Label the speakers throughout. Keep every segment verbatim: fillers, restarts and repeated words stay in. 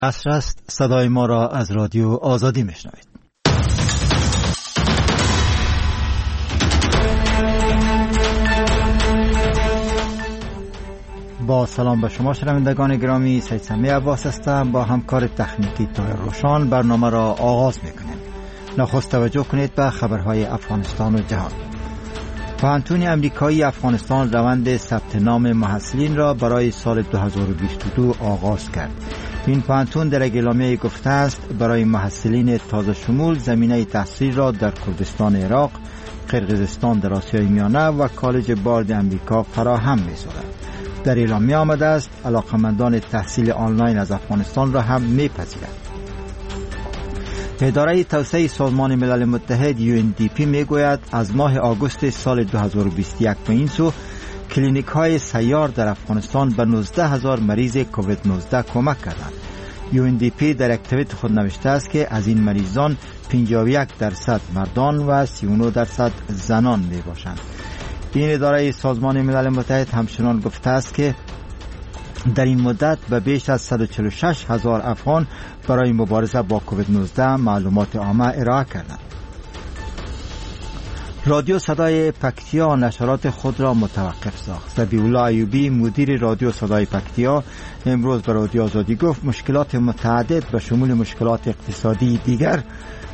Speaker 1: عصر است. صدای ما را از رادیو آزادی میشنوید. با سلام به شما شنوندگان گرامی، سید سمی عباس هستم. با همکار تکنیکی طاهر روشان برنامه را آغاز میکنیم. نخست توجه کنید به خبرهای افغانستان و جهان. پوهنتون امریکایی افغانستان روند ثبت نام محصلین را برای سال دو هزار و بیست و دو آغاز کرد. این پوهنتون در اعلامیه گفته است برای محصلین تازه شمول زمینه تحصیل را در کردستان عراق، قرقیزستان در آسیای میانه و کالج بارد امریکا فراهم می‌سازد. در اعلامیه آمده است علاقمندان تحصیل آنلاین از افغانستان را هم می‌پذیرد. اداره توسعه سازمان ملل متحد یو ان دی پی میگوید از ماه آگوست سال دو هزار و بیست و یک به این سو کلینیک های سیار در افغانستان به نوزده هزار مریض کووید نوزده کمک کردند. یو ان دی پی در یک توییت خود نوشته است که از این مریضان پنجاه و یک درصد مردان و سی و نه درصد زنان می باشند. این اداره سازمان ملل متحد همچنان گفته است که در این مدت به بیش از صد و چهل و شش هزار افغان برای مبارزه با کووید نوزده معلومات عامه ارائه کردند. رادیو صدای پکتیا نشرات خود را متوقف ساخت. ذبیح‌الله ایوبی مدیر رادیو صدای پکتیا امروز به رادیو آزادی گفت مشکلات متعدد به شمول مشکلات اقتصادی دیگر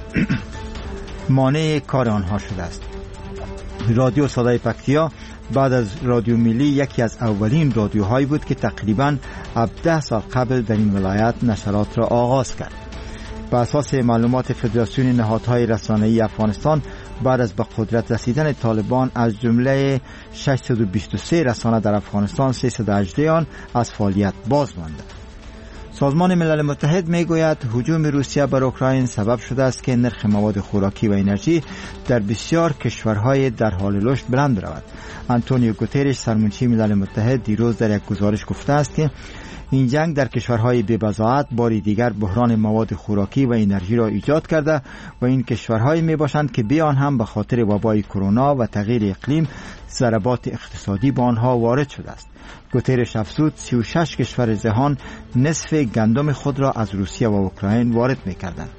Speaker 1: مانع کار آنها شده است. رادیو صدای پکتیا بعد از رادیو ملی یکی از اولین رادیوهایی بود که تقریباً هفده سال قبل در این ولایت نشرات را آغاز کرد. بر اساس معلومات فدراسیون نهادهای رسانه‌ای افغانستان بعد از به قدرت رسیدن طالبان از جمله ششصد و بیست و سه رسانه در افغانستان سیصد و هجده آن از فعالیت باز مانده. سازمان ملل متحد میگوید هجوم روسیه بر اوکراین سبب شده است که نرخ مواد خوراکی و انرژی در بسیار کشورهای در حال رشد بلند رود. آنتونیو گوترش سرمنشی ملل متحد دیروز در یک گزارش گفته است که این جنگ در کشورهای بی‌بضاعت باری دیگر بحران مواد خوراکی و انرژی را ایجاد کرده و این کشورهایی می باشند که بیان هم به خاطر وبای کرونا و تغییر اقلیم ضربات اقتصادی به آنها وارد شده است. گوترش افزود سی و شش کشور جهان نصف گندم خود را از روسیه و اوکراین وارد می کردند.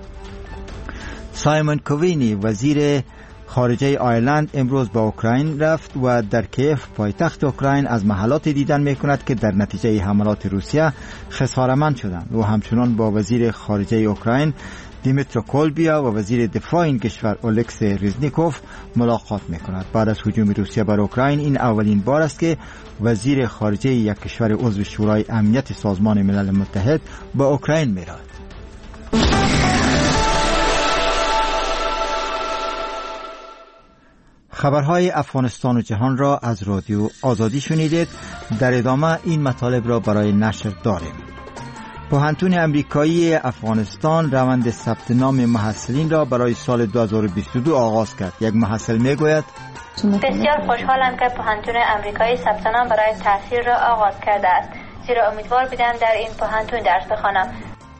Speaker 1: سایمون کوینی وزیر خارجه آیرلند امروز به اوکراین رفت و در کیف پایتخت اوکراین از محلات دیدن میکند که در نتیجه حملات روسیه خساره‌مند شدند و همچنان با وزیر خارجه اوکراین دیمیترو کولبیا و وزیر دفاع این کشور اولکس ریزنیکوف ملاقات میکند. بعد از هجوم روسیه بر اوکراین این اولین بار است که وزیر خارجه یک کشور عضو شورای امنیت سازمان ملل متحد به اوکراین میرود. خبرهای افغانستان و جهان را از رادیو آزادی شنیدید. در ادامه این مطالب را برای نشر داریم. پوهنتون امریکایی افغانستان روند ثبت نام محصلین را برای سال دو هزار و بیست و دو آغاز کرد. یک محصل میگوید
Speaker 2: بسیار خوشحالم که پوهنتون امریکایی ثبت نام برای تحصیل را آغاز کرده است، زیرا امیدوار بودم در این پوهنتون درس بخوانم.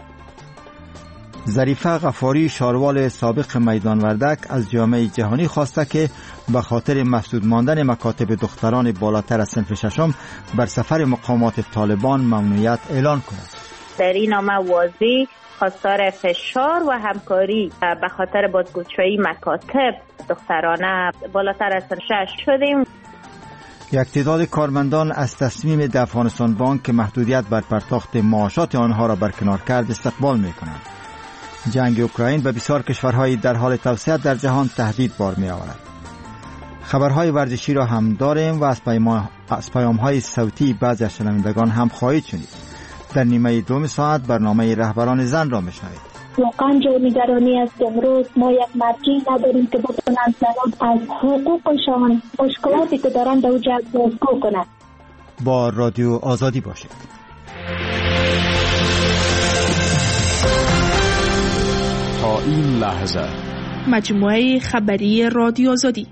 Speaker 1: ظریفه غفاری شاروال سابق میدان وردک از جامعه جهانی خواسته که به خاطر مسدود ماندن مکاتب دختران بالاتر از صنف ششم بر سفر مقامات طالبان ممنوعیت اعلان کند.
Speaker 3: در این نامه واضح خواستار فشار و همکاری به خاطر بازگشایی مکاتب دخترانه بالاتر از سن شش شدیم.
Speaker 1: یک تعداد کارمندان از تصمیم د افغانستان بانک که محدودیت بر پرداخت معاشات آنها را برکنار کرد استقبال می‌کنند. جنگ اوکراین به بسیار کشورهای در حال توسعه در جهان تهدید بار می آورد. خبرهای ورزشی را هم داریم و از, از پیام‌های صوتی بعضی از شنوندگان هم خواهید شنید. در نیمه دوم ساعت برنامه رهبران زن را میشنوید.
Speaker 4: واقعا جو نگرانی است. امروز ما یک مرجعی نداریم که بتونن زنان از حقوقشان مشکلاتی که دارن در اوجه بازگو کنند.
Speaker 1: با رادیو آزادی باشید.
Speaker 5: تا این لحظه
Speaker 6: مجموعه خبری رادیو آزادی.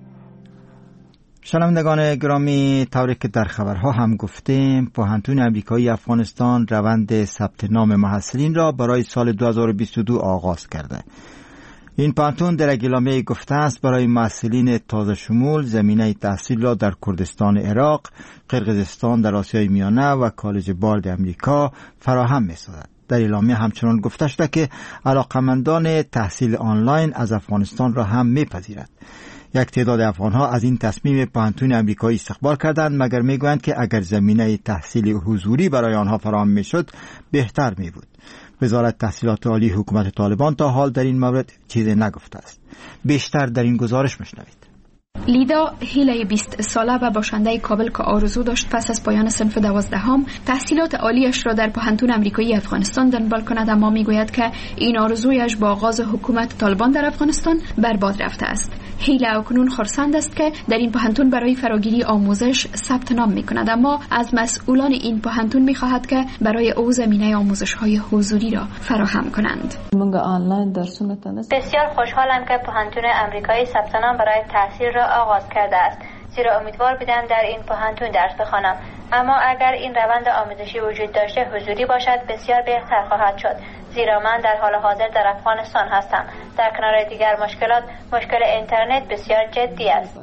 Speaker 1: شنوندگان گرامی، طوری که در خبرها هم گفتیم، پوهنتون امریکایی افغانستان روند ثبت نام محصلین را برای سال دو هزار و بیست و دو آغاز کرده. این پوهنتون در اعلامیه گفته است برای محصلین تازه شمول زمینه تحصیل را در کردستان عراق، قرقیزستان در آسیای میانه و کالج بارد امریکا فراهم می‌سازد. در اعلامیه همچنان گفته شده که علاقمندان تحصیل آنلاین از افغانستان را هم میپذیرد. یک تعداد افغانها از این تصمیم پوهنتون امریکایی استقبال کردند، مگر میگویند که اگر زمینه تحصیل حضوری برای آنها فراهم میشد بهتر میبود. وزارت تحصیلات عالی حکومت طالبان تا حال در این مورد چیزی نگفته است. بیشتر در این گزارش میشنوید.
Speaker 7: لیدا هیله بیست ساله و باشنده کابل که آرزو داشت پس از پایان صنف دوازدهم تحصیلات عالیش را در پوهنتون امریکایی افغانستان دنبال کند، اما میگوید که این آرزویش با آغاز حکومت طالبان در افغانستان برباد رفته است. هیله اکنون خرسند است که در این پوهنتون برای فراگیری آموزش ثبت نام میکند، اما از مسئولان این پوهنتون میخواهد که برای او زمینه آموزش‌های حضوری را فراهم کنند.
Speaker 2: بسیار خوشحالم که پوهنتون امریکایی ثبت نام برای تحصیل را آغاز کرده است، زیرا امیدوار بودم در این پوهنتون درس بخوانم. اما اگر این روند آموزشی وجود داشته حضوری باشد بسیار بهتر خواهد شد، زیرا من در حال حاضر در افغانستان هستم. در کنار دیگر مشکلات، مشکل اینترنت بسیار جدی است.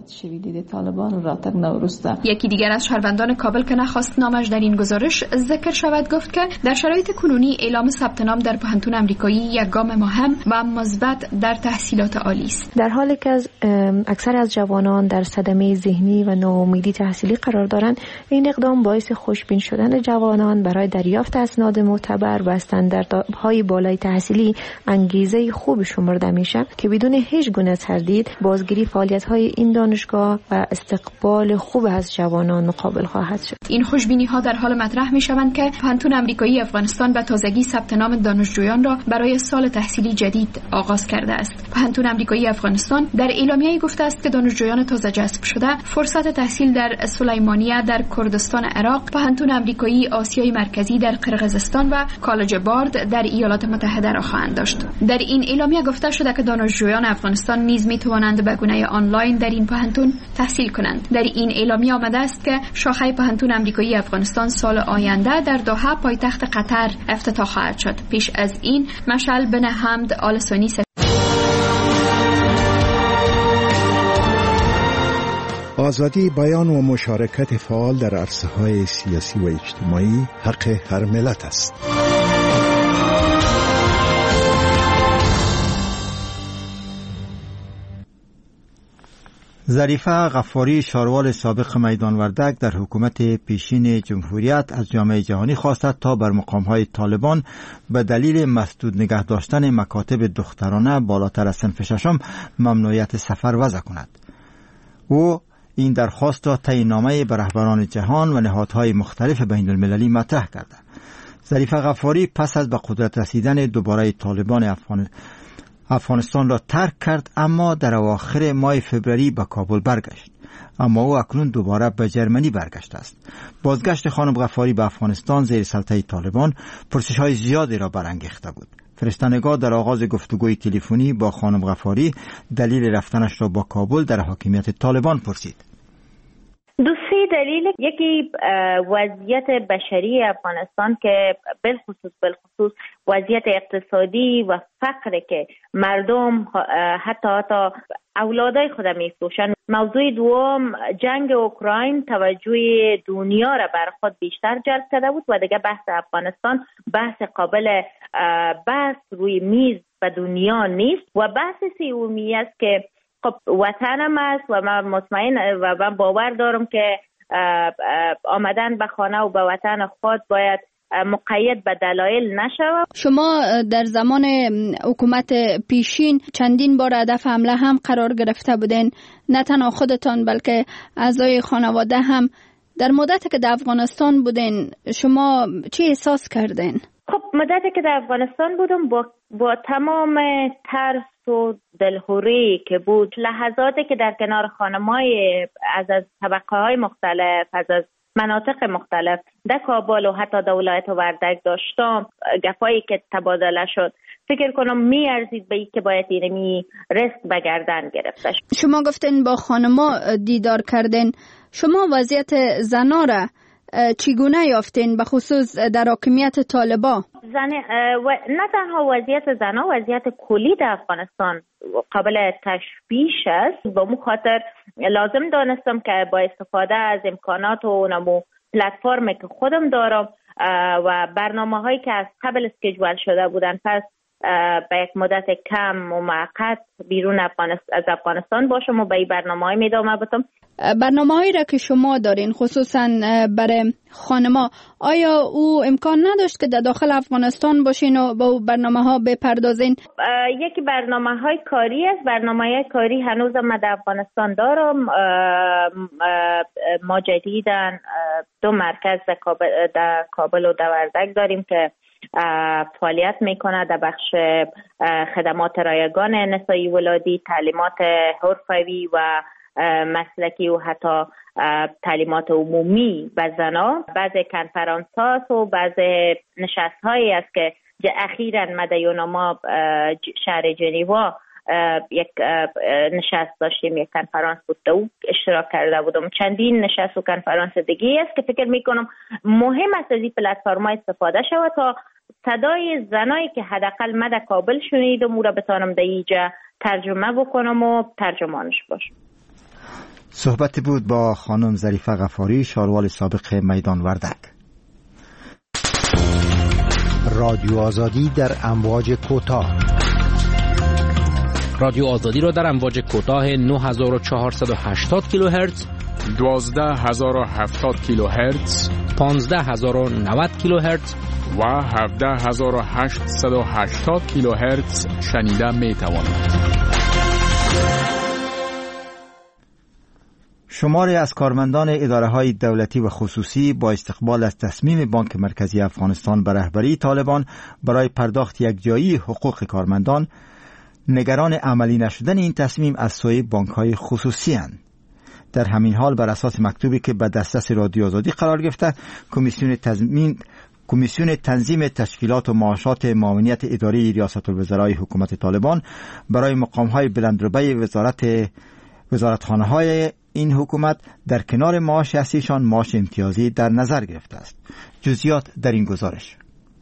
Speaker 7: یکی دیگر از شهروندان کابل که نخواست نامش در این گزارش ذکر شود گفت که در شرایط کنونی اعلام ثبت نام در پوهنتون امریکایی یک گام مهم و مثبت در تحصیلات عالی است.
Speaker 8: در حالی که از اکثر از جوانان در صدمه ذهنی و ناامیدی تحصیلی قرار دارند، این اقدام باعث خوشبین شدن جوانان برای دریافت اسناد معتبر و استانداردهای بالای تحصیلی انگیزه خوب شمرده میشه که بدون هیچ گونه تردید بازگیری فعالیت‌های این دانشگاه و استقبال خوب از جوانان مقابل خواهد شد.
Speaker 7: این خوشبینی‌ها در حال مطرح می‌شوند که پوهنتون امریکایی افغانستان به تازگی ثبت نام دانشجویان را برای سال تحصیلی جدید آغاز کرده است. پوهنتون امریکایی افغانستان در اعلامیه‌ای گفته است که دانشجویان تازه جذب شده فرصت تحصیل در سلیمانیه در کردستان عراق، پوهنتون امریکایی آسیای مرکزی در قرقیزستان و کالج بارد در ایالات متحده را خواهند داشت. در این اعلامیه گفته شده که دانشجویان افغانستان نیز می‌توانند به گونه آنلاین در این پوهنتون تحصیل کنند. در این اعلامیه آمده است که شاخه پوهنتون امریکایی افغانستان سال آینده در دوحه پایتخت قطر افتتاح خواهد شد. پیش از این مشعل بن حمد آل سنی
Speaker 9: آزادی بیان و مشارکت فعال در عرصه‌های سیاسی و اجتماعی حق هر ملت است.
Speaker 1: ظریفه غفاری، شاروال سابق میدان وردک، در حکومت پیشین جمهوریت از جامعه جهانی خواست تا بر مقام‌های طالبان به دلیل مسدود نگه داشتن مکاتب دخترانه بالاتر از صنف ششم ممنوعیت سفر وضع کند. او این درخواست را طی نامه به رهبران جهان و نهادهای مختلف بین المللی مطرح کرده. ظریفه غفاری پس از به قدرت رسیدن دوباره طالبان افغان افغانستان را ترک کرد، اما در اواخر ماه فوریه به کابل برگشت. اما او اکنون دوباره به جرمنی برگشته است. بازگشت خانم غفاری به افغانستان زیر سلطه طالبان پرسش‌های زیادی را برانگیخته بود. فرستنگاه در آغاز گفتگوی تلفنی با خانم غفاری دلیل رفتنش را با کابل در حاکمیت طالبان پرسید.
Speaker 3: دو سه دلیل، یکی وضعیت بشری افغانستان که بالخصوص بالخصوص وضعیت اقتصادی و فقر که مردم حتی حتی اولادای خود میفروشن. موضوع دوم، جنگ اوکراین توجه دنیا را بر خود بیشتر جلب کرده بود و دیگه بحث افغانستان بحث قابل بحث روی میز به دنیا نیست. و بحث سومی است که خب وطنم است و من مطمئن و من باور دارم که آمدن به خانه و به وطن خود باید مقید به دلایل نشود.
Speaker 10: شما در زمان حکومت پیشین چندین بار هدف حمله هم قرار گرفته بودین، نه تنها خودتان بلکه اعضای خانواده هم. در مدتی که در افغانستان بودین شما چی احساس کردین؟
Speaker 3: خب مدتی که در افغانستان بودم با با تمام ترس و دلهوری که بود، لحظاتی که در کنار خانم‌های از از طبقه‌های مختلف، از از مناطق مختلف در کابل و حتی در ولایت وردک داشتم، گپایی که تبادله شد، فکر کنم میارزید به این که باید اینمی ریسک به گردن گرفته.
Speaker 10: شما گفتین با خانما دیدار کردین، شما وضعیت زنا را چگونه یافتین به خصوص در حاکمیت طالبان؟
Speaker 3: زن و نه تنها وضعیت زنا، وضعیت کلی در افغانستان قابل تشبیه است. با مو خاطر لازم دانستم که با استفاده از امکانات و نمو پلتفرمی که خودم دارم و برنامه هایی که از قبل اسکیجول شده بودن پس به یک مدت کم و موقت بیرون افغانستان از افغانستان باشم و به این برنامه های ادامه بدم.
Speaker 10: برنامه هایی را که شما دارین خصوصا برای خانما، آیا او امکان نداشت که در داخل افغانستان باشین و با برنامه ها بپردازین؟
Speaker 3: یکی برنامه های کاری است. برنامه های کاری هنوز ما در افغانستان دارم. ما جدیداً دو مرکز در کابل, در کابل و دوردک داریم که فعالیت میکنه در بخش خدمات رایگان نسایی ولادی، تعلیمات حرفوی و مسلکی و حتی تعلیمات عمومی به زنان. بعضی کنفرانس هاست و بعضی نشست هایی است که اخیراً مدیون ما شهر جنیوا یک نشست داشتیم، یک کنفرانس بود او اشتراک کرده بودم. چندین نشست و کنفرانس دیگه است که فکر میکنم مهم است از این پلتفرم استفاده شود تا صدای زنایی که حداقل من در کابل شنیدم او را بتانم در اینجا ترجمه بکنم و ترجمانش باشم.
Speaker 1: صحبت بود با خانم ظریفه غفاری، شاروال سابق میدان وردک.
Speaker 11: رادیو آزادی در امواج کوتاه.
Speaker 12: رادیو آزادی را در امواج کوتاه نه هزار و چهارصد و هشتاد کیلوهرتز،
Speaker 5: دوازده هزار و هفتاد کیلوهرتز،
Speaker 12: پانزده هزار و نود کیلوهرتز
Speaker 5: و هفده هزار و هشتصد و هشتاد کیلوهرتز شنیده می توانید.
Speaker 1: شماری از کارمندان اداره‌های دولتی و خصوصی با استقبال از تصمیم بانک مرکزی افغانستان به رهبری طالبان برای پرداخت یکجایی حقوق کارمندان نگران عملی نشدن این تصمیم از سوی بانک‌های خصوصی اند. در همین حال بر اساس مکتوبی که به دسترس رادیو آزادی قرار گرفته، کمیسیون تضمین کمیسیون تنظیم تشکیلات و معاشات معاونیت اداری ریاست الوزرای حکومت طالبان برای مقام‌های بلندرتبه وزارت وزارتخانه‌های این حکومت در کنار معاش اصلیشان معاش امتیازی در نظر گرفته است. جزئیات در این گزارش.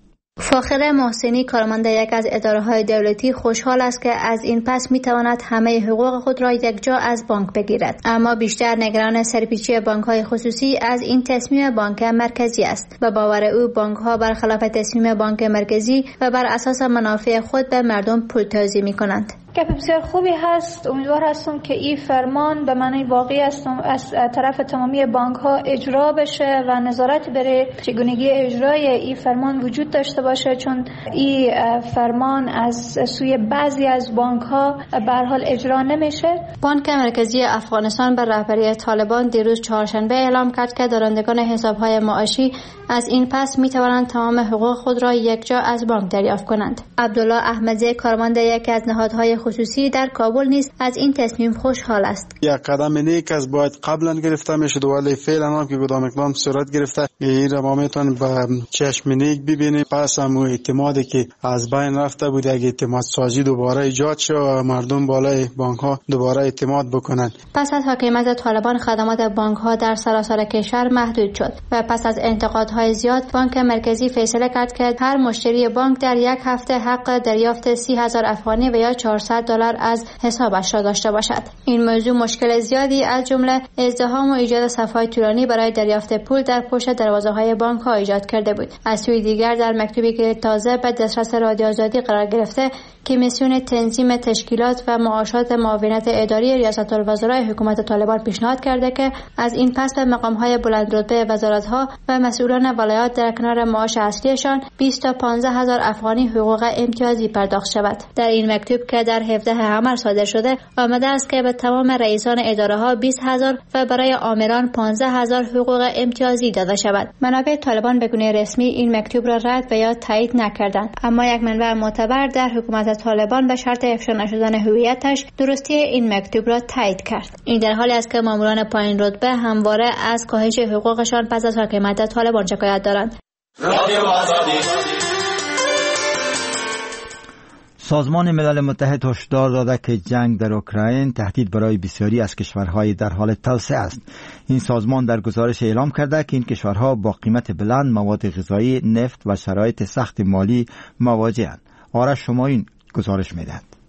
Speaker 2: فاخره محسنی، کارمند یک از اداره‌های دولتی، خوشحال است که از این پس می‌تواند همه حقوق خود را یکجا از بانک بگیرد، اما بیشتر نگران سرپیچی بانک‌های خصوصی از این تصمیم بانک مرکزی است. به باور او بانک‌ها برخلاف تصمیم بانک مرکزی و بر اساس منافع خود به مردم پولتازی می‌کنند.
Speaker 13: گپ بسیار خوبی هست. امیدوار هستم که این فرمان به معنی واقعی است از طرف تمامی بانک ها اجرا بشه و نظارت بر چگونگی اجرای این فرمان وجود داشته باشه، چون این فرمان از سوی بعضی از بانک ها به هر حال اجرا نمیشه.
Speaker 2: بانک مرکزی افغانستان بر رهبری طالبان دیروز چهارشنبه اعلام کرد که دارندگان حساب‌های معاشی از این پس می توانند تمام حقوق خود را یکجا از بانک دریافت کنند. عبدالله احمدی، کارمند یکی از نهادهای خصوصی در کابل نیز از این تصمیم خوشحال است.
Speaker 14: یک قدم نیک است، باید قبلا گرفته میشد ولی فعلا هم که کدام اقدام صورت گرفته، این را ما میتونیم با چشم نیک ببینیم. پس هم اعتمادی که از بین رفته بود، اگه اعتماد سازی دوباره ایجاد شد و مردم بالای بانک ها دوباره اعتماد بکنند.
Speaker 2: پس از حاکمیت طالبان خدمات بانک ها در سراسر کشور محدود شد و پس از انتقادهای زیاد بانک مرکزی فیصله کرد که هر مشتری بانک در یک هفته حق دریافت سی هزار افغانی و یا چهارصد دلار از حسابش را داشته باشد. این موضوع مشکل زیادی از جمله ازدحام و ایجاد صف‌های طولانی برای دریافت پول در پشت دروازه‌های بانک ها ایجاد کرده بود. از سوی دیگر در مکتوبی که تازه به دسترس رادیو آزادی قرار گرفته، کمیسیون تنظیم تشکیلات و معاشات معاونت اداری ریاست الوزرای حکومت طالبان پیشنهاد کرده که از این پس به مقام‌های بلندرتبه وزارت‌ها و مسئولان ولایات در کنار معاش اصلیشان بیست تا پانزده هزار افغانی حقوق امتیازی پرداخت شود. در این مکتوب که در هفده حمر صادر شده آمده است که به تمام رئیسان اداره‌ها بیست هزار و برای آمران پانزده هزار حقوق امتیازی داده شود. منابع طالبان به گونه رسمی این مکتوب را رد و یا تایید نکردند، اما یک منبع معتبر در حکومت طالبان به شرط افشا نشدن هویتش درستی این مکتوب را تایید کرد. این در حالی است که ماموران پایین رتبه همواره از کاهش حقوقشان پس از حکومت طالبان شکایت دارند.
Speaker 1: سازمان ملل متحد هشدار داده که جنگ در اوکراین تهدید برای بسیاری از کشورهای در حال توسعه است. این سازمان در گزارش اعلام کرده که این کشورها با قیمت بلند مواد غذایی، نفت و شرایط سخت مالی مواجه‌اند. آرش شما این گزارش می‌دهد.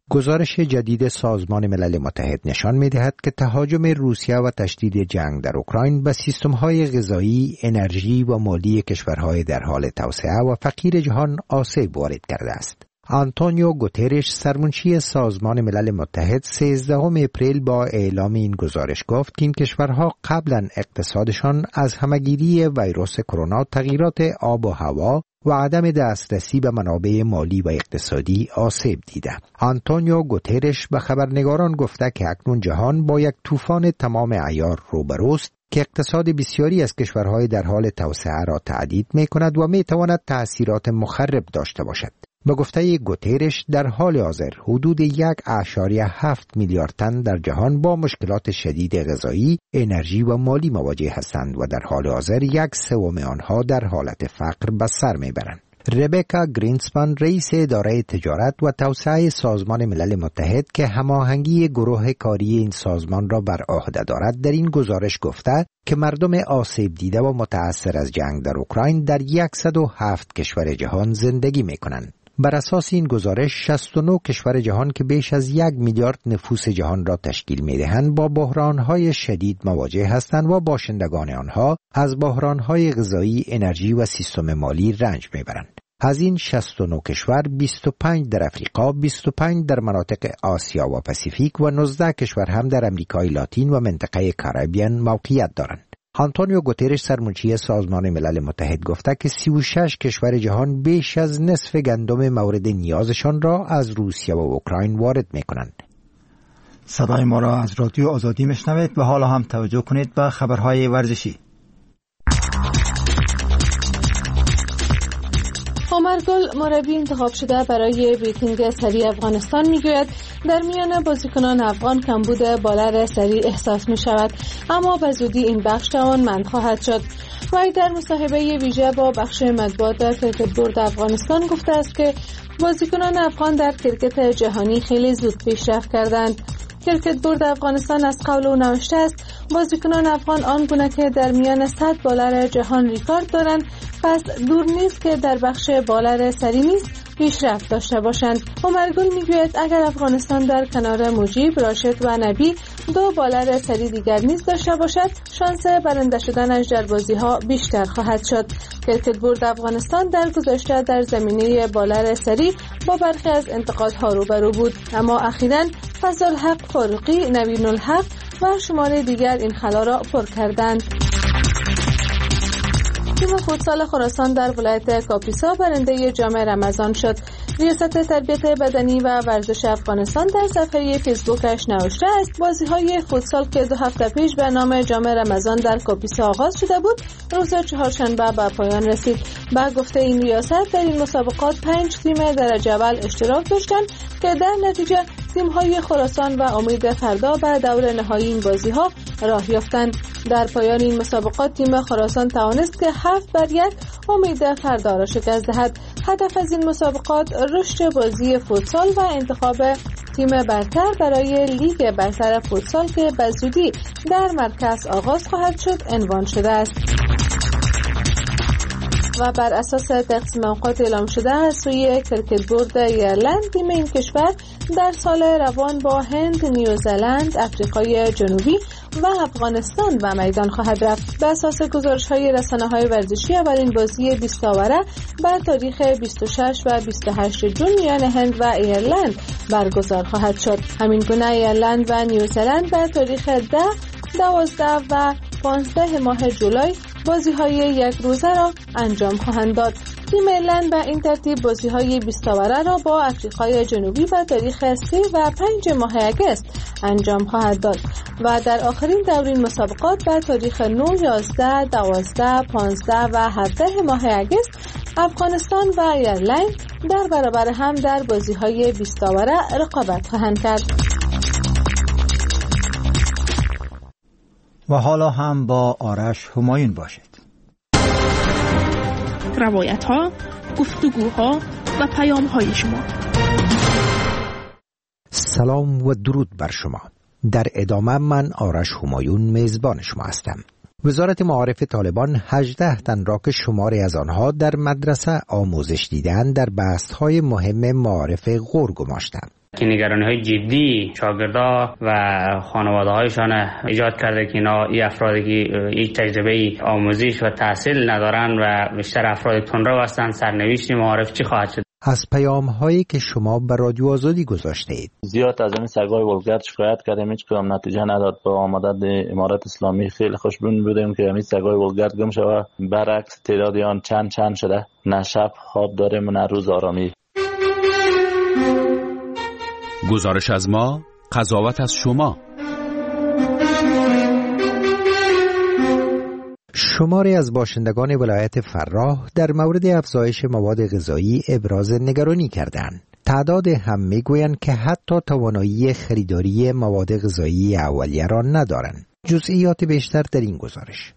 Speaker 11: گزارش جدید سازمان ملل متحد نشان می‌دهد که تهاجم روسیه و تشدید جنگ در اوکراین به سیستم‌های غذایی، انرژی و مالی کشورهای در حال توسعه و فقیر جهان آسیب وارد کرده است. آنتونیو گوترش سرمنشی سازمان ملل متحد سیزدهم اپریل با اعلام این گزارش گفت که این کشورها قبلا اقتصادشان از همه‌گیری ویروس کرونا، تغییرات آب و هوا و عدم دسترسی به منابع مالی و اقتصادی آسیب دیده. آنتونیو گوترش به خبرنگاران گفته که اکنون جهان با یک طوفان تمام عیار روبروست که اقتصاد بسیاری از کشورهای در حال توسعه را تهدید می کند و می تواند تأثیرات مخرب داشته باشد. به گفته گوترش در حال حاضر حدود یک اشاریه هفت میلیارد تن در جهان با مشکلات شدید غذایی، انرژی و مالی مواجه هستند و در حال حاضر یک سوم آنها در حالت فقر به سر میبرند. ربکا گرینسپان رئیس اداره تجارت و توسعه سازمان ملل متحد که هماهنگی گروه کاری این سازمان را بر عهده دارد در این گزارش گفته که مردم آسیب دیده و متأثر از جنگ در اوکراین در صد و هفت کشور جهان زندگی میکنند. بر اساس این گزارش شصت و نه کشور جهان که بیش از یک میلیارد نفوس جهان را تشکیل می‌دهند با بحران‌های شدید مواجه هستند و باشندگان آنها از بحران‌های غذایی، انرژی و سیستم مالی رنج می‌برند. از این شصت و نه کشور بیست و پنج در افریقا، بیست و پنج در مناطق آسیا و پاسیفیک و نوزده کشور هم در امریکای لاتین و منطقه کاریبیان موقعیت دارند. آنتونیو گوترش سرمنشی سازمان ملل متحد گفته که سی و شش کشور جهان بیش از نصف گندم مورد نیازشان را از روسیه و اوکراین وارد می‌کنند.
Speaker 1: صدای ما را از رادیو آزادی میشنوید و حالا هم توجه کنید به خبرهای ورزشی.
Speaker 15: عمر گل مربی انتخاب شده برای ویکینگ سری افغانستان میگوید در میان بازیکنان افغان کمبود بالر سری احساس می شود، اما به زودی این بخش توانمند خواهد شد. وی در مصاحبه ویژه با بخش مطبوعات کرکت بورد افغانستان گفته است که بازیکنان افغان در کرکت جهانی خیلی زود پیشرفت کردند. کرکت بورد افغانستان از قول او نوشته است بازیکنان افغان آنگونه که در میان صد بالر جهان ریکارد دارند، پس دور نیست که در بخش بالر سری نیز پیشرفت داشته باشند. عمر گل میگوید اگر افغانستان در کنار مجیب، راشد و نبی دو بالر سری دیگر نیز داشته باشد، شانس برنده شدنش در بازی‌ها بیشتر خواهد شد. کرکت بورد افغانستان در گذشته در زمینه بالر سری با برخی از انتقادها روبرو بود، اما اخیراً فضلالحق فاروقی، نوین الحق و شمار دیگر این خلا را پر کردند. تیم فوتسال خراسان در ولایت کاپیسا برنده جام رمضان شد. ریاست تربیت بدنی و ورزش افغانستان در صفحه فیسبوکش نوشته است بازی‌های فوتسال که دو هفته پیش به نام جام رمضان در کاپیسا آغاز شده بود، روز چهارشنبه به پایان رسید. با گفته این ریاست در این مسابقات پنج تیم درجه اول اشتراک داشتند که در نتیجه تیم‌های خراسان و امید فردا به دور نهایی این بازی‌ها راه یافتند. در پایان این مسابقات تیم خراسان توانست که هفت بر یک امید فردا را شکست دهد. هدف از این مسابقات رشد بازی فوتسال و انتخاب تیم برتر برای لیگ برتر فوتسال که به زودی در مرکز آغاز خواهد شد عنوان شده است. و بر اساس تقسیم اوقات اعلام شده از سوی کرکت بورد ایرلند تیم این کشور در سال روان با هند، نیوزلند، افریقای جنوبی و افغانستان به میدان خواهد رفت. به اساس گزارش‌های رسانه‌های ورزشی اولین بازی بیست آوره بر تاریخ بیست و شش و بیست و هشت جون میان هند و ایرلند برگزار خواهد شد. همین گونه ایرلند و نیوزلند بر تاریخ ده، دوازده و پانزده ماه جولای بازی‌های یک روزه را انجام خواهند داد. تیم ایرلند به این ترتیب بازی‌های بیست آوره را با افریقای جنوبی به تاریخ سه و پنج ماه اگست انجام خواهد داد و در آخرین دورین مسابقات به تاریخ نه، یازده، دوازده، پانزده و هفده ماه اگست افغانستان و ایرلند در برابر هم در بازی‌های بیست آوره رقابت خواهند کرد.
Speaker 1: و حالا هم با آرش همایون باشید.
Speaker 6: روایت ها، گفتگوها و پیام های شما.
Speaker 11: سلام و درود بر شما. در ادامه من آرش همایون میزبان شما هستم. وزارت معارف طالبان هجده تن را که شماری از آنها در مدرسه آموزش دیدند در بحث‌های مهم معارف غور گماشتند.
Speaker 16: که نگرانی‌های جدی شاگردا و خانواده‌هایشان ایجاد کرده که اینا این افرادی که هیچ تجربه آموزش و تحصیل ندارن و بیشتر افراد تندرو هستند، سرنوشت معارف چی خواهد شد؟
Speaker 11: از پیام‌هایی که شما به رادیو آزادی گذاشتید.
Speaker 17: زیاد از این سگای ولگرد شکایت کردیم، هیچ کدام نتیجه نداد. با آمدن امارت اسلامی خیلی خوشبین بودیم که همین سگای ولگرد گم شود. برعکس تعداد آن چند چند شده. نه شب خواب داریم و نه روز آرامی.
Speaker 5: گزارش از ما، قضاوت از شما.
Speaker 11: شماری از باشندگان ولایت فراه در مورد افزایش مواد غذایی ابراز نگرانی کردند. تعداد هم میگویند که حتی توانایی خریداری مواد غذایی اولیه را ندارند. جزئیات بیشتر در این گزارش.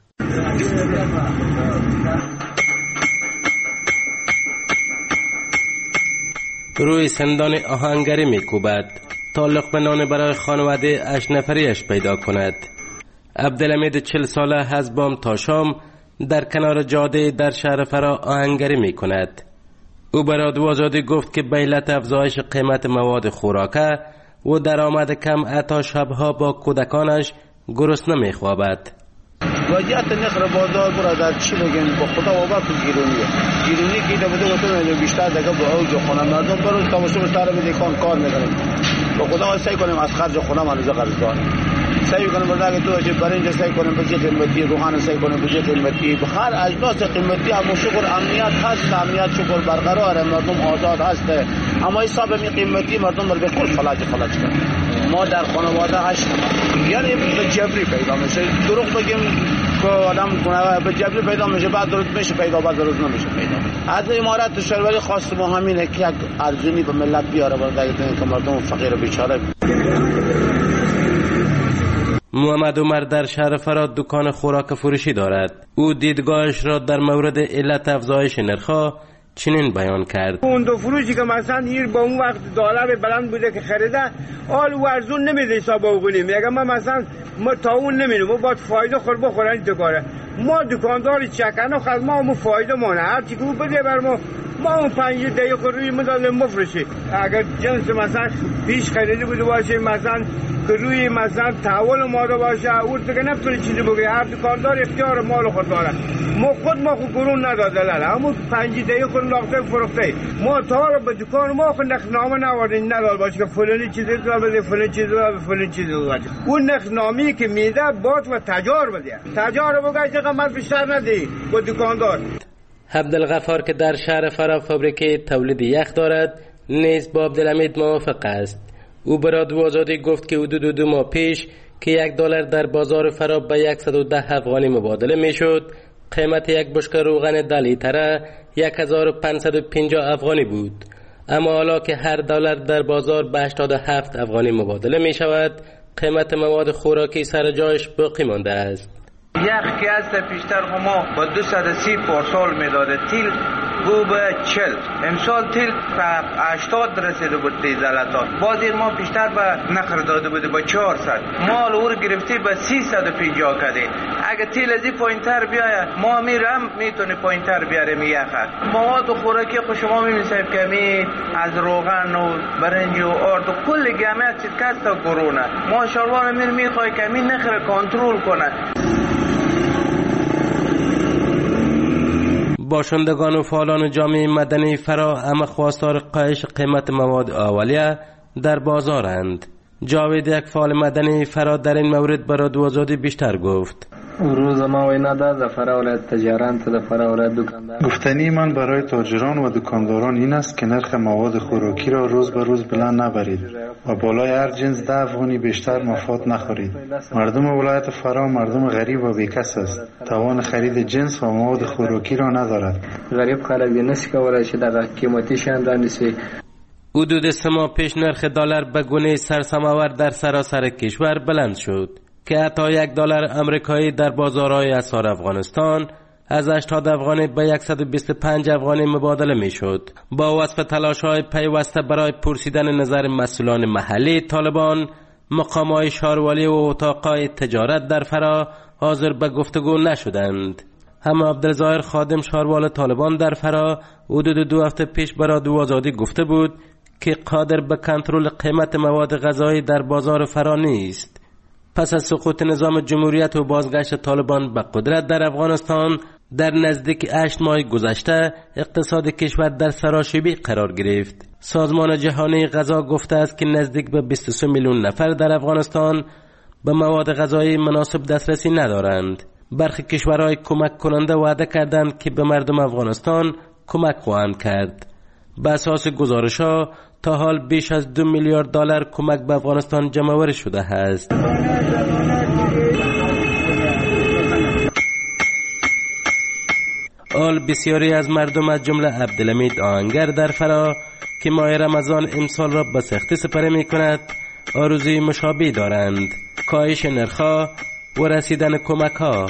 Speaker 18: روی سندان آهنگری میکوبد تا لقمه نان برای خانواده اش نفریش پیدا کند. عبدالحمید چل ساله از بام تا شام در کنار جاده در شهر فرا آهنگری می کند. او به رادیو آزادی گفت که به علت افزایش قیمت مواد خوراکه و درآمد کم عطا شبها با کودکانش گرسنه می خوابد.
Speaker 19: وضعیت نرخ بازار برادر چی بگن؟ با خدا باور کن گیرونیه گیرونی که بده گفتم بیشتر دیگه با اوج خونه مردم برو تا واسه مستر به دکان کار میکنیم. با خدا سعی کنیم از خرج خونه مالزه قرض داریم. سعی کنیم برای تو چه برنج سعی کنیم به قیمتی روغن سعی کنیم به قیمتی هر اجناس قیمتی هم شکر امنیت هست، امنیت شکر برقرار، مردم آزاد هست، اما حساب می قیمتی مردم بر به کل فلاج فلاج کرد. ما در خانواده هشت یعنی به جبری پیدا میشه. دروغ بگیم که آدم به جبری پیدا میشه، بعد درست میشه پیدا، بعد درست نمیشه پیدا. از امارت شهروری خواست ما همینه که یک ارزونی به ملت بیاره برای که مردم فقیر و بیچاره.
Speaker 18: محمد عمر در شهر فراد دکان خوراک فروشی دارد. او دیدگاهش را در مورد علت افزایش نرخ‌ها چنین بیان کرد.
Speaker 20: اون دو فروشی که مثلا ایر با اون وقت دلار بلند بوده که خریده آل و ارزون نمیده حساب بگونیم. میگم ما مثلا ما تا اون نمیدیم، ما باید فایده خور بخورن تو کاره. ما دکاندار چکنه خود ما هم فایده مانه هر چی که بده بر ما ما اون پنج دقیقه روی مدال مفرشی. اگر جنس مثلا پیش خریده بوده باشه مثلا که روی مثلا تحول ماده باشه اون دیگه نمیتونه چیزی بگه. هر دکاندار اختیار مال خود داره. ما خود ما خود گرون نداده لاله همون پنج دقیقه خود لاخته فروخته. ما تا رو به دکان ما خود نخنامه نوردیم نداد باشه که فلانی چیزی تو بده فلانی چیزی تو فلانی چیزی تو بده. اون نخنامی که میده بات و تجار بده. تجار بگه چه قیمت بیشتر ندی با دکاندار.
Speaker 18: عبدالغفار که در شهر فرا فابریکه تولید یخ دارد نیز با عبدالحمید موافق است. او به رادیو آزادی گفت که حدود دو, دو ماه پیش که یک دلار در بازار فرا به صد و ده افغانی مبادله میشد، قیمت یک بشکه روغن ده لیتره هزار و پانصد و پنجاه افغانی بود. اما حالا که هر دلار در بازار به هشتاد و هفت افغانی مبادله می شود، قیمت مواد خوراکی سر جایش باقی مانده است.
Speaker 21: یخ که از پیشتر ما با دویست و سی پارسال میداده تیل گو به چل امسال تیل تا هشتاد رسیده بود تیزالتا. بازی ما پیشتر به نخر داده بوده با چهارصد. مال او گرفتی به سیصد و پنجاه کده. اگه تیل از این پایینتر بیاید ما میرم میتونه پایینتر بیاریم یخ. مواد خوراکی خود شما میبینید که می از روغن و برنج و آرد و کل جمعیت چیز کست تا کرونه. ما شروان میر میخوای که می نخر کنترل کنه.
Speaker 18: باشندگان و فعالان جامعه مدنی فرا همه خواستار کاهش قیمت مواد اولیه در بازارند. جاوید یک فعال مدنی فرا در این مورد به رادیو آزادی بیشتر گفت.
Speaker 22: روز ما وینا ده در فرا ولایت تجاران تا در فرا ولایت دکاندار.
Speaker 14: گفتنی من برای تاجران و دکانداران این است که نرخ مواد خوراکی را روز به روز بلند نبرید و بالای هر جنس ده افغانی بیشتر مفاد نخورید. مردم ولایت فرا مردم غریب و بیکس است. توان خرید جنس و مواد خوراکی را ندارد.
Speaker 22: غریب خلک نسی کولای شي دغه قیمتي شیان رانیسي.
Speaker 18: حدود سه ماه پیش نرخ دلار به گونه سرسماور در سراسر کشور بلند شد که حتی یک دلار آمریکایی در بازارهای اسعار افغانستان از هشتاد افغانی به صد و بیست و پنج افغانی مبادله می شد. با وصف تلاش‌های پیوسته برای پرسیدن نظر مسئولان محلی طالبان، مقام‌های شاروالی و اتاق‌های تجارت در فرا حاضر به گفتگو نشدند. هم عبدالظاهر خادم شاروال طالبان در فرا حدود دو هفته پیش به رادیو آزادی گفته بود که قادر به کنترل قیمت مواد غذایی در بازار فرا نیست. پس از سقوط نظام جمهوریت و بازگشت طالبان به قدرت در افغانستان در نزدیک هشت ماه گذشته اقتصاد کشور در سراشیبی قرار گرفت. سازمان جهانی غذا گفته است که نزدیک به بیست و سه میلیون نفر در افغانستان به مواد غذایی مناسب دسترسی ندارند. برخی کشورهای کمک کننده وعده کردند که به مردم افغانستان کمک خواهند کرد. به اساس گزارش‌ها تا حال بیش از دو میلیارد دلار کمک به افغانستان جمع‌آوری شده است. آل بسیاری از مردم از جمله عبدالحمید آهنگر در فرا که ماه رمضان امسال را به سختی سپری می کند آرزوی مشابه دارند: کاهش نرخ‌ها و رسیدن کمک‌ها.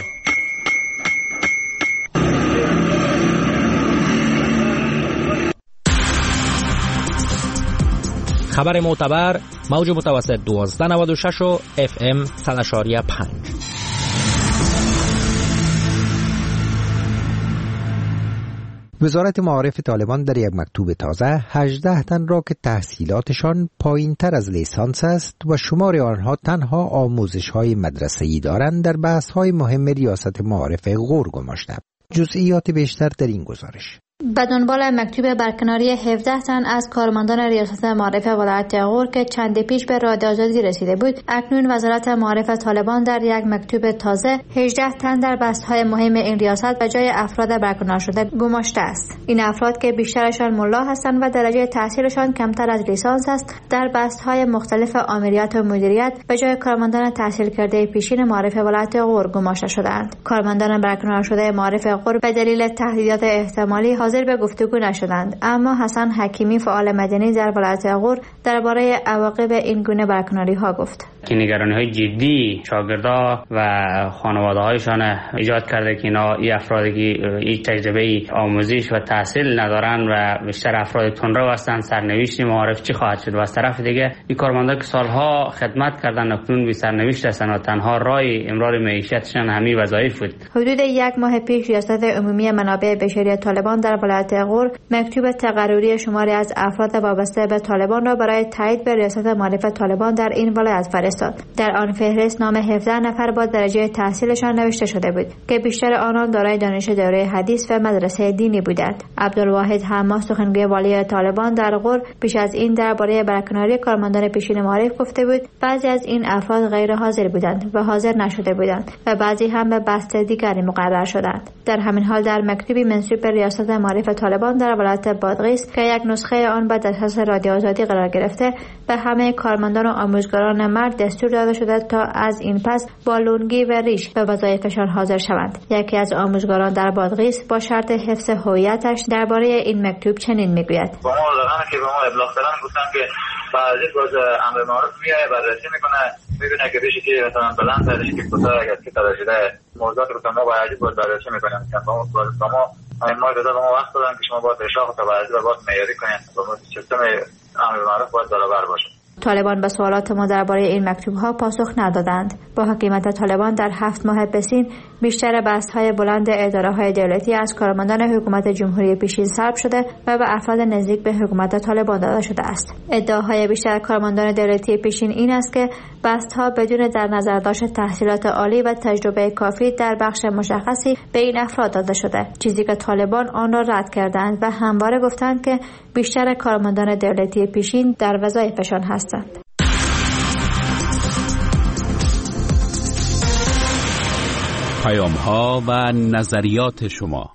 Speaker 12: خبر معتبر موج متوسط دوازده نود و شش و اف ام صد و پنج.
Speaker 11: وزارت معارف طالبان در یک مکتوب تازه هجده تن را که تحصیلاتشان پایین تر از لیسانس است و شمار آنها تنها آموزش های مدرسه‌ای دارند در بحث های مهم ریاست معارف غور گماشته. جزئیات بیشتر در این گزارش.
Speaker 2: به دنبال مکتوب برکناری هفده تن از کارمندان ریاست معارف ولایت غور که چند پیش به رادیو آزادی رسیده بود، اکنون وزارت معارف طالبان در یک مکتوب تازه هجده تن در بحث‌های مهم این ریاست به جای افراد برکنار شده گماشته است. این افراد که بیشترشان ملا هستند و درجه تحصیلشان کمتر از لیسانس است، در بحث‌های مختلف آمریت و مدیریت به جای کارمندان تحصیل کرده پیشین معارف ولایت غور گماشته شدند. کارمندان برکنار شده معارف غور به دلیل تهدیدات احتمالی حاضر به گفتگو نشدند، اما حسن حکیمی فعال مدنی در ولایت غور درباره عواقب این گونه برکناری ها گفت
Speaker 16: که نگرانی های جدی شاگردا و خانواده هایشان ایجاد کرده که اینا این افرادی که این تجربه آموزش و تحصیل ندارن و بیشتر افراد تندرو هستند، سرنوشت معارف چی خواهد شد؟ و از طرف دیگه این کارمندا که سالها خدمت کردن اکنون بی سرنوشت هستند و تنها راه امرار معیشتشان همین وظایف بود.
Speaker 2: حدود یک ماه پیش ریاست عمومی منابع بشری طالبان در ولایت غور مکتوب تقرری شماری از افراد وابسته به طالبان را برای تایید به ریاست معارف طالبان در این ولایت فرستاد. در آن فهرست نام هفده نفر با درجه تحصیلشان نوشته شده بود که بیشتر آنان دارای دانش دوره حدیث و مدرسه دینی بودند. عبدالواحد حماس سخنگوی والی طالبان در غور پیش از این درباره برکناری کارمندان پیشین معارف گفته بود بعضی از این افراد غیر حاضر بودند و حاضر نشده بودند و بعضی هم به بست دیگری مقرر شدند. در همین حال در مکتوبی منسوب به ریاست معارف طالبان در ولایت بادغیس که یک نسخه آن به دسترس رادیو آزادی قرار گرفته، به همه کارمندان و آموزگاران مرد دستور داده شده تا از این پس با لنگی و ریش به وظایفشان حاضر شوند. یکی از آموزگاران در بادغیس با شرط حفظ هویتش درباره این مکتوب چنین میگوید:
Speaker 4: با ما لغانه که به ما ابلاغ کردن گفتن که بعضی باز امر معروف میایه بررسی میکنه، میبینه که ریشی که مثلا بلند ریشی که کوتاه اگر که تر شده موضوعات رو ما باید باز بررسی میکنیم. با ما ما داده به ما وقت دادن که شما باید اشاق تا بعضی و باید معیاری کنید با سیستم امر معروف باید برابر باشه.
Speaker 2: طالبان به سوالات ما درباره این مکتوب‌ها پاسخ ندادند. با حکومت طالبان در هفت ماه بسین بیشتر بست‌های بلند اداره‌های دولتی از کارمندان حکومت جمهوری پیشین سلب شده و به افراد نزدیک به حکومت طالبان داده شده است. ادعاهای بیشتر کارمندان دولتی پیشین این است که بست‌ها بدون در نظر داشت تحصیلات عالی و تجربه کافی در بخش مشخصی به این افراد داده شده، چیزی که طالبان آن را رد کردند و همواره گفتند که بیشتر کارمندان دولتی پیشین در وظایفشان هستند.
Speaker 5: پیام ها و نظریات شما.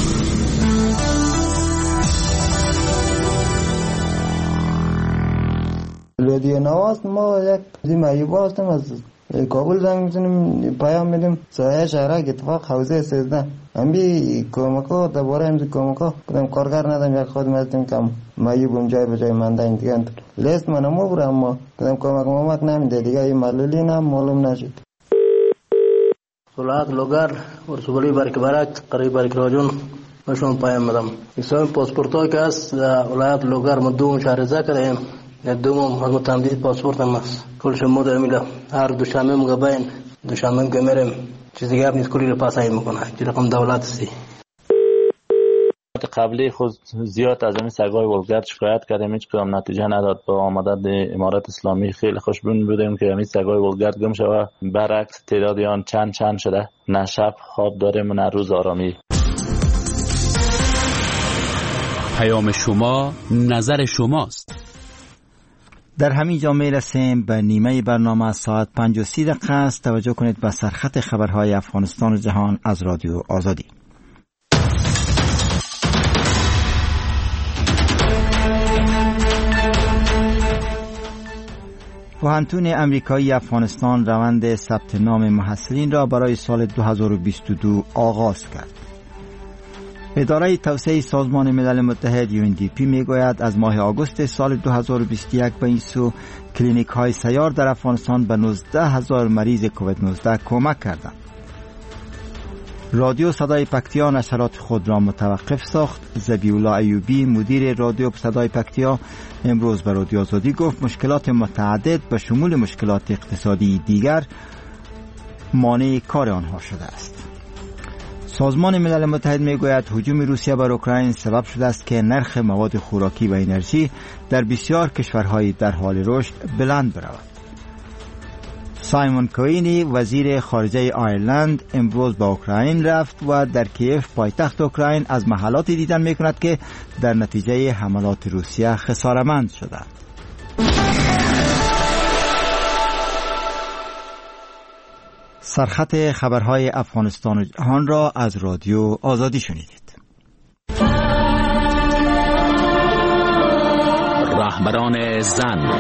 Speaker 8: رادیو نواز ما یک زیمایی هستم از کابل زنگ میزنیم پیام میدیم سایه شهرک اتفاق حوزه سیزده همی کمکا درباره همزی کمکا کدام کارگر ندم یک خدمتیم کم مایوبم جای به جای منده این دیگه لیست من همو برم اما کدام کمک مامک نمیده دیگه این معلولی نم معلوم نشد.
Speaker 23: ولایت لوگر اور سوبلی برک برک قریب برک راجون باشون پیام میدم. اسم پاسپورت که است ولایت لوگر مدوم شهرزا کردیم دوم از تمدید پاسپورت هم است. کل شما در میله هر دوشنبه مگبین دوشنبه که میرم چیزی گپ نیست کلی رو پاسایی میکنه چی رقم دولت سی.
Speaker 17: قبلی خود زیاد از این سگای ولگرد شکایت کردیم، هیچ کدام نتیجه نداد. با آمدن امارات اسلامی خیلی خوشبین بودیم که همین سگای ولگرد گم شود. برعکس تعداد آن چند چند شده، نه شب خواب داریم و نه روز آرامی.
Speaker 7: پیام شما نظر شماست.
Speaker 1: در همین جا می رسیم به نیمه برنامه. ساعت پنج و سی دقیقه است. توجه کنید به سرخط خبرهای افغانستان و جهان از رادیو آزادی. پوهنتون امریکایی افغانستان روند ثبت نام محصلین را برای سال دو هزار و بیست و دو آغاز کرد. اداره توسعه سازمان ملل متحد یو ان دی پی می گوید از ماه آگوست سال دو هزار و بیست و یک به این سو کلینیک های سیار در افغانستان به نوزده هزار مریض کووید نوزده کمک کردند. رادیو صدای پکتیا نشرات خود را متوقف ساخت. ذبیح‌الله ایوبی مدیر رادیو صدای پکتیا امروز به رادیو آزادی گفت مشکلات متعدد به شمول مشکلات اقتصادی دیگر مانع کار آنها شده است. سازمان ملل متحد میگوید هجوم روسیه بر اوکراین سبب شده است که نرخ مواد خوراکی و انرژی در بسیار کشورهای در حال رشد بلند برود. سایمون کوینی وزیر خارجه آیرلند امروز به اوکراین رفت و در کیف پایتخت اوکراین از محلاتی دیدن میکند که در نتیجه حملات روسیه خساره‌مند شده. سرخط خبرهای افغانستان و جهان را از رادیو آزادی شنیدید.
Speaker 7: رهبران زن.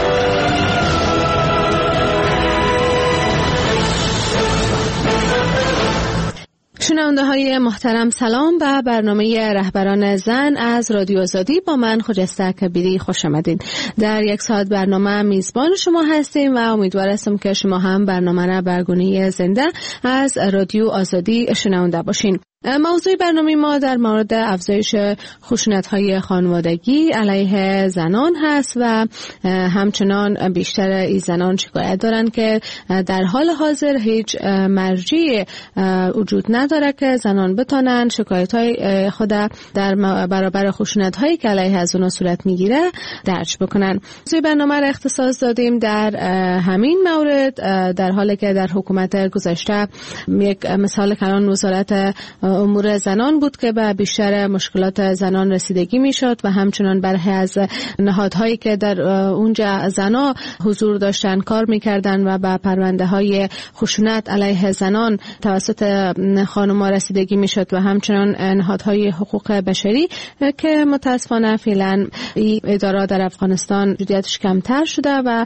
Speaker 15: شنونده های محترم سلام به برنامه رهبران زن از رادیو آزادی. با من خجسته کبیری خوش آمدید. در یک ساعت برنامه میزبان شما هستیم و امیدوار هستم که شما هم برنامه را به گونه زنده از رادیو آزادی شنونده باشین. موضوع برنامه ما در مورد افزایش خشونت‌های خانوادگی علیه زنان هست و همچنان بیشتر این زنان شکایت دارند که در حال حاضر هیچ مرجعی وجود نداره که زنان بتونن شکایت‌های خود در برابر خشونت‌هایی که علیه از اونها صورت میگیره درج بکنن. موضوع برنامه را اختصاص دادیم در همین مورد، در حالی که در حکومت گذشته یک مثال کلان وزارت امور زنان بود که به بیشتر مشکلات زنان رسیدگی میشد و همچنان برخی از نهادهایی که در اونجا زنا حضور داشتن کار میکردن و به پرونده های خشونت علیه زنان توسط خانم‌ها رسیدگی میشد و همچنان نهادهای حقوق بشری که متاسفانه فعلا این اداره در افغانستان جدیتش کمتر شده و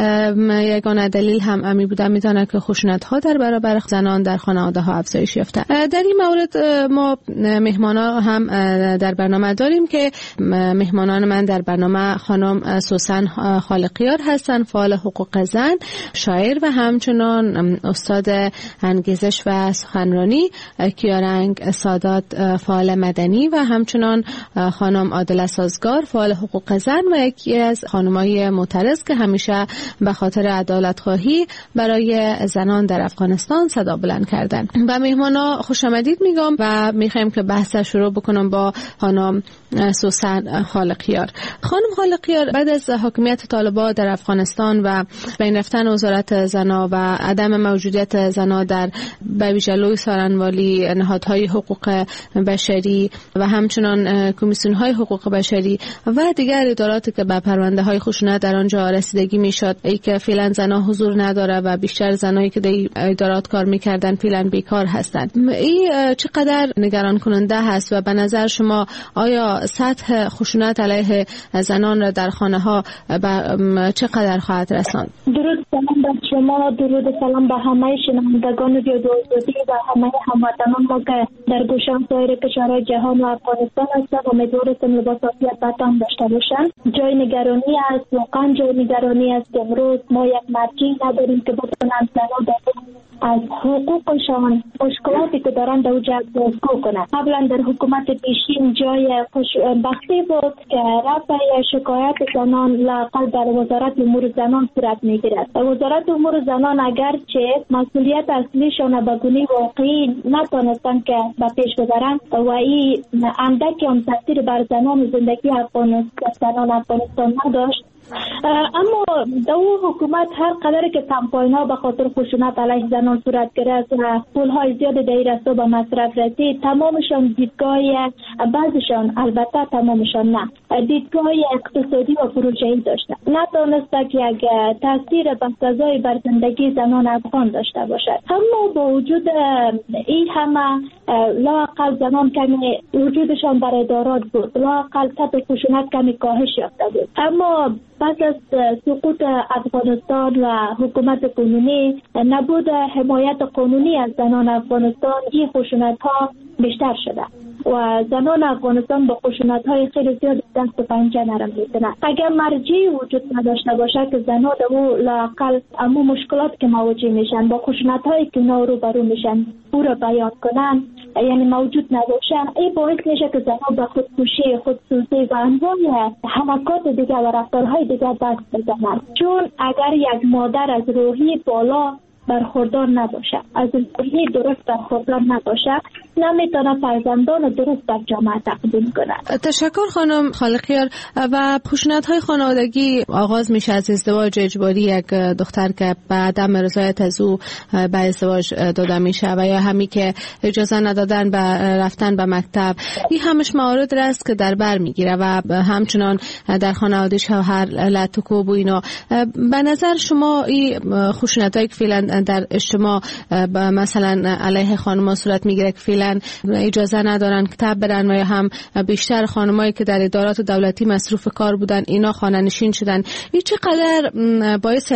Speaker 15: یگانه دلیل هم امی بوده میتونه که خشونت ها در برابر زنان در خانواده ها افزایش یافته. در این مورد ما مهمانا هم در برنامه داریم که مهمانان من در برنامه خانم سوسن خالقیار هستند، فعال حقوق زن، شاعر و همچنان استاد انگیزش و سخنرانی، کیارنگ سادات فعال مدنی و همچنان خانم عادله سازگار فعال حقوق زن و یکی از خانمای معترض که همیشه به خاطر عدالت خواهی برای زنان در افغانستان صدا بلند کردن. و مهمانا خوش آمدید میگم و میخوایم که بحث شروع بکنم با خانم سوسن خالقیار. خانم خالقیار، بعد از حاکمیت طالبان در افغانستان و بین رفتن وزارت زنا و عدم موجودیت زنا در به ویژه سارنوالی نهادهای حقوق بشری و همچنان کمیسیون های حقوق بشری و دیگر اداراتی که به پرونده های خشونت در آنجا رسیدگی میشد، ای که فعلا زنا حضور نداره و بیشتر زنایی که در ادارات کار میکردن فعلا بیکار هستند. این چقدر نگران کننده هست و به نظر شما آیا سطح خشونت علیه زنان را در خانه ها چقدر خواهد رساند؟
Speaker 9: درود سلام بر شما، درود سلام به همه شنوندگان رادیو آزادی و همه هموطنان ما که در گوشه سایر کشورهای جهان و افغانستان هستند. امیدوارم لباس عافیت بتان داشته باشند. جای نگرانی است، واقعا جای نگرانی است. امروز ما یک مرجعی نداریم که بتونن زنان در از حقوقشان مشکلاتی که دارن در اوجه گفتگو کنند. قبلا در حکومت پیشین جای خوشبختی بود که رفع شکایت زنان لااقل در وزارت امور زنان صورت میگیرد. وزارت امور زنان اگرچه مسئولیت اصلیشان به گونه واقعی نتونستن که به پیش ببرند و این اندکی هم تاثیر بر زنان زندگی افغانستان زنان افغانستان نداشت، اما دو حکومت هر قدر که کمپاین‌ها به خاطر خشونت علیه زنان صورت گرفت و پول‌های زیاد در رسو به مصرف رسید، تمامشان دیدگاه بعضشان البته تمامشان نه دیدگاه اقتصادی و پروژه‌ای داشتند، نتونسته که یک تاثیر بسزایی بر زندگی زنان افغان داشته باشد. اما با وجود این همه لااقل زنان کمی وجودشان در ادارات بود، لااقل سطح خشونت کمی کاهش یافته بود. اما پس از سقوط افغانستان و حکومت قانونی، نبود حمایت قانونی از زنان افغانستان، این خشونت‌ها بیشتر شده و زنان افغانستان با خشونت‌های خیلی زیاد دست و پنجه نرم می‌زنند. اگر مرجعی وجود نداشته باشه که زنان او لااقل اما مشکلات که مواجه میشن با خشونت‌هایی که اونا روبرو میشن او را بیان کنن، یعنی موجود نباشه، این باعث میشه که زنان به خودکشی، خودسوزی و انواع حرکات دیگر و رفتارهای دیگر دست بزنند. چون اگر یک مادر از روحی بالا برخوردار نباشه، از روحی درست برخوردار نباشه، نمیتونه فرزندان درست در جامعه تقدیم کنه.
Speaker 15: تشکر خانم خالقیار. و خشونت‌های خانوادگی آغاز میشه از ازدواج اجباری یک دختر که به عدم رضایت از او به ازدواج داده میشه و یا همی که اجازه ندادن به رفتن به مکتب. این همش موارد است که در بر میگیره و همچنان در خانواده شوهر لطکوب و اینا. به نظر شما این خشونت‌هایی که فعلا در اجتماع مثلا علیه خانم‌ها صورت میگیره که فعلا اجازه ندارن کتاب برن و یا هم بیشتر خانمایی که در ادارات دولتی مصروف کار بودن اینا خانه نشین شدن، این چقدر باعث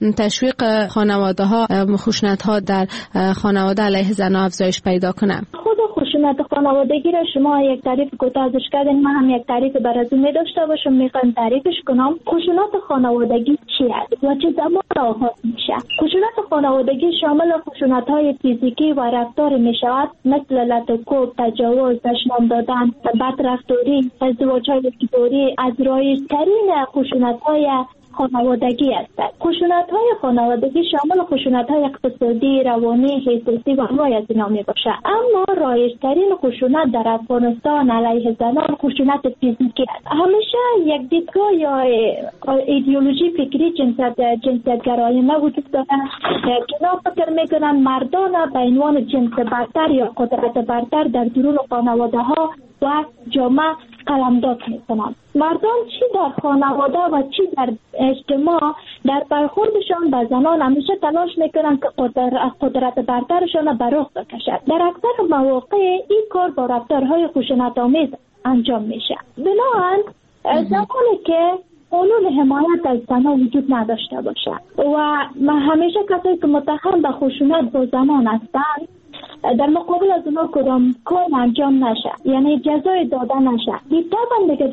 Speaker 15: تشویق خانواده ها خشونت ها در خانواده علیه زنان افزایش پیدا کنه؟
Speaker 9: خود خشونت خانوادگی را شما یک تعریف کوتاهش کردین، من هم یک تعریف براتون می داشته باشم، میخوام تعریفش کنم. خشونت خانوادگی چی است و چه زمان آغاز میشه؟ خشونت خانوادگی شامل خشونت های فیزیکی و رفتاری می شود، مثل لطکوب، تجاوز، دشنام دادن، بد رفتاری، ازدواج های اجباری از رایج‌ترین خشونت های خانوادگی است. خشونت های خانوادگی شامل خشونت های اقتصادی، روانی، حیثیتی و انواع از اینا می باشه. اما رایج‌ترین خشونت در افغانستان علیه زنان خشونت فیزیکی است. همیشه یک دیدگاه یا ایدئولوژی فکری جنسیت جنسیت‌گرایانه وجود داره که اینا فکر میکنن مردان به عنوان جنس برتر یا قدرت برتر در درون خانواده ها و جامعه قلمداد میکنن. مردان چی در خانواده و چی در اجتماع در برخوردشان به زنان همیشه تلاش میکنن که قدرت برترشان به رخ بکشد. در اکثر مواقع این کار با رفتارهای خشونت‌آمیز انجام میشه. بنابراین زمانی که قانون حمایت از زنان وجود نداشته باشه و همیشه کسایی که متهم به خشونت با زنان هستند در مقابل از اونها کدام کار انجام نشه، یعنی جزای داده نشه، دیگه دیگه